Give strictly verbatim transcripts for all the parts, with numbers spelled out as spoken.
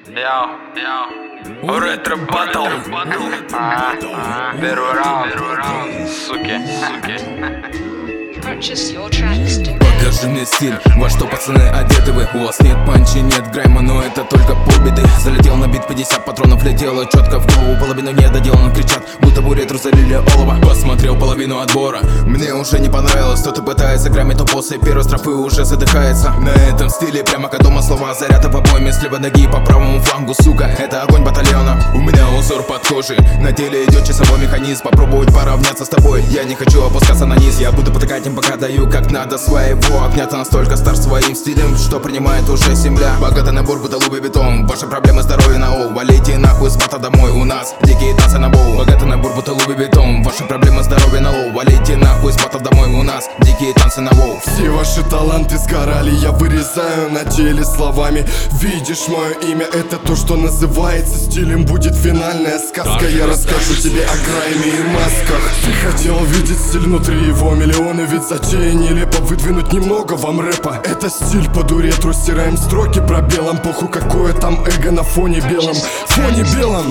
Мяу, мяу. Ретро батл. Первый раунд, первый раунд. Суки, суки. Purchase your tracks today. Покажи мне стиль, во что пацаны одеты вы. У вас нет панчи, нет грайма, но это только полбеды. Залетел на бит, пятьдесят патронов летело четко в голову. Половину не доделано, кричат, будто в ретро залили олово. Посмотрел половину отбора, мне уже не понравилось. Кто-то пытается граммить, то после первой строфы уже задыхается. На этом стиле прямо как дома слова заряда в обойме. С левой ноги по правому флангу, сука, это огонь батальона. У меня узор под кожей, на теле идет часовой механизм. Попробовать поравняться с тобой, я не хочу опускаться на низ. Я буду потакать им, пока даю как надо своего огня. Ты настолько стар своим стилем, что принимает уже земля. Богатый набор, будто Луи Виттон. Ваши проблемы здоровья на оу. Валите нахуй с мата домой, у нас дикие танцы на боу. Богатый набор, будто Луи Виттон. Ваши проблемы здоровья на лоу. Валите нахуй с мата домой, у нас дикие танцы на боу. Все ваши таланты сгорали, я вырезаю на теле словами. Видишь мое имя, это то, что называется стилем. Будет финальная сказка, я расскажу тебе о грайме и масках. Ты хотел видеть стиль внутри его миллионы, ведь затея нелепо выдвинуть немного вам рэпа. Это стиль под ретро, стираем строки пробелом. Похуй какое там эго на фоне белом, фоне белом.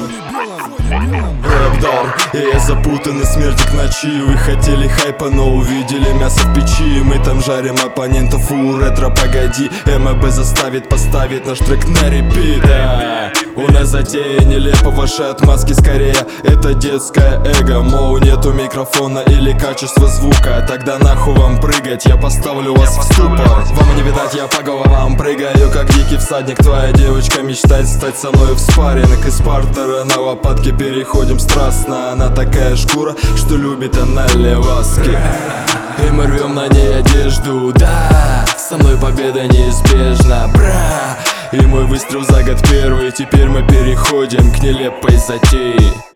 Рэп-даун, я запутанный смертик ночи. Вы хотели хайпа, но увидели мясо в печи. Мы там жарим оппонентов у ретро, погоди. МБ заставит поставить наш трек на репит. Да. У нас затея нелепо, ваши отмазки скорее это детское эго. Мол, нету микрофона или качества звука. Тогда нахуй вам прыгать, я поставлю вас в ступор. Вам не видать, я по головам прыгаю, как дикий всадник. Твоя девочка мечтает стать со мной в спарринг. Из партера на лопатки переходим страстно. Она такая шкура, что любит она леваски. И мы рвем на ней одежду, да. Со мной победа неизбежна, бра. И мой выстрел за год первый. Теперь мы переходим к нелепой затее.